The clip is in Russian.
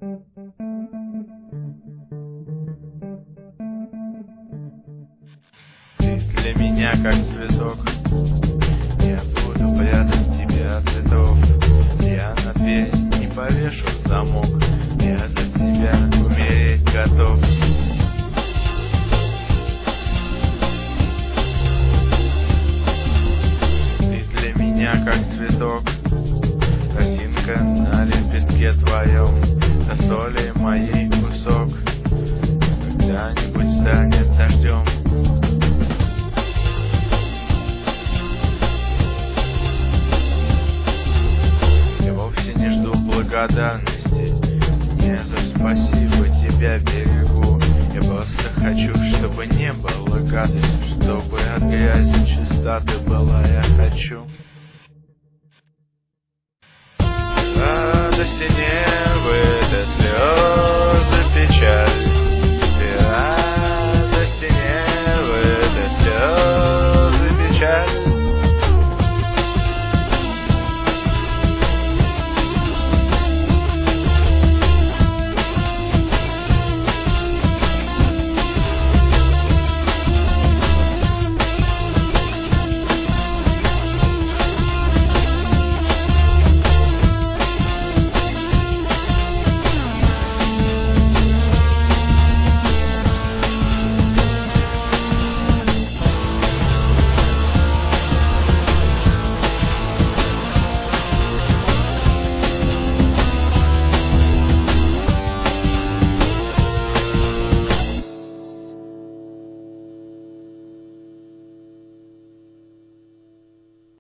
Ты для меня как цветок, я буду прятать тебя от цветов. Я на дверь не повешу замок, я за тебя умереть готов. Ты для меня как цветок, росинка на лепестке твоем, до соли моей кусок когда-нибудь станет дождем. Я вовсе не жду благодарности, не за спасибо тебя берегу. Я просто хочу, чтобы не было гадости, чтобы от грязи чистота была. Я хочу